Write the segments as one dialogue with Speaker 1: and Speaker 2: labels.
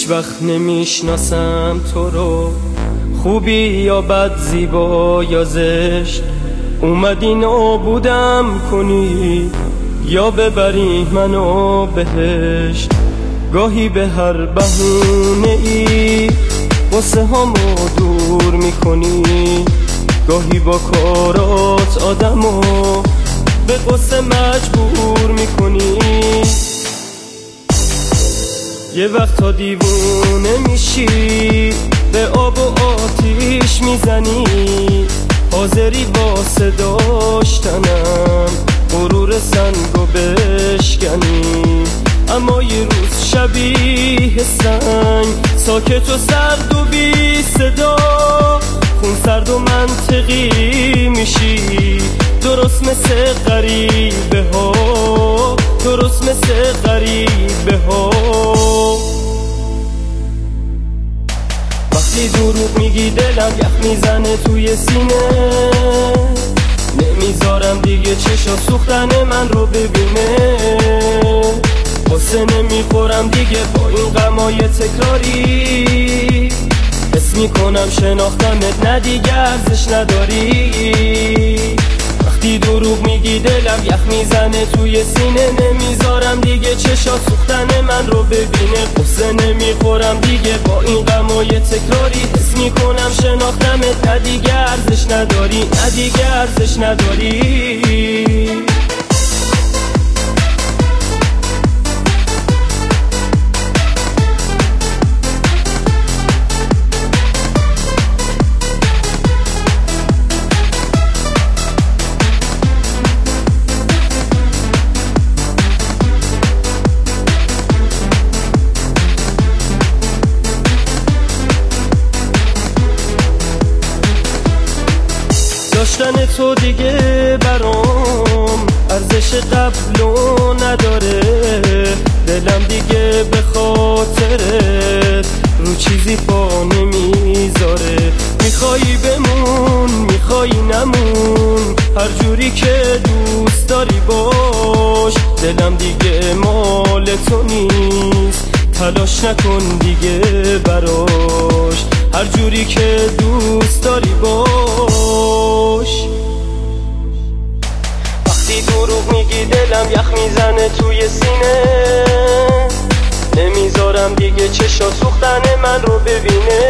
Speaker 1: هیچ وقت نمیشناسم تو رو، خوبی یا بد، زیبا یا زشت. اومدی نابودم کنی یا ببری منو بهشت. گاهی به هر بهونه ای قصه هامو دور میکنی، گاهی با کارات آدمو به قصه مجبور میکنی. یه وقتا دیوونه میشی، به آب و آتیش میزنی، حاضری واسه داشتنم غرور سنگو بشکنی. اما یه روز شبیه سنگ، ساکت و سرد و بی صدا، خون سرد و منطقی میشی، درست مثل غریبه ها، درست مثل غریبه ها. وقتی دروغ میگی دلم یخ میزنه توی سینه، نمیذارم دیگه چشات سوختن من رو ببینه. قصه نمیخورم دیگه با این غمای تکراری، حس میکنم شناختمت نه دیگه ارزش نداری. وقتی دروغ میگی دلم یخ میزنه توی سینه، نمیذارم دیگه چشات سوختن من رو ببینه. قصه نمیخورم دیگه با این غمای تکراری، حس میکنم شناختمت نه دیگه ارزش نداری، نه دیگه ارزش نداری. داشتن تو دیگه برام ارزش قبلو نداره، دلم دیگه به خاطرت رو چیزی پا نمیذاره. میخوای بمون میخوای نمون، هر جوری که دوست داری باش، دلم دیگه مال تو نیست، تلاش نکن دیگه براش، هر جوری که دوست داری باش. وقتی دروغ میگی دلم یخ میزنه توی سینه، نمیذارم دیگه چشات سوختن من رو ببینه.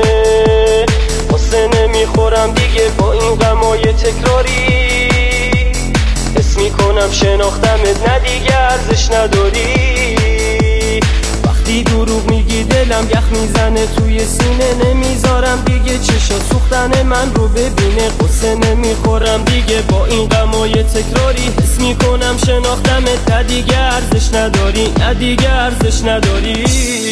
Speaker 1: قصه نمیخورم دیگه با این غمای تکراری، حس میکنم شناختمت نه دیگه ارزش نداری. وقتی دروغ میگی دلم یخ میزنه توی سینه، نمیذارم دیگه چشات سوختن من رو ببینه. قصه نمیخورم دیگه با این غمای تکراری، حس میکنم شناختمت نه دیگه ارزش نداری، نه دیگه ارزش نداری.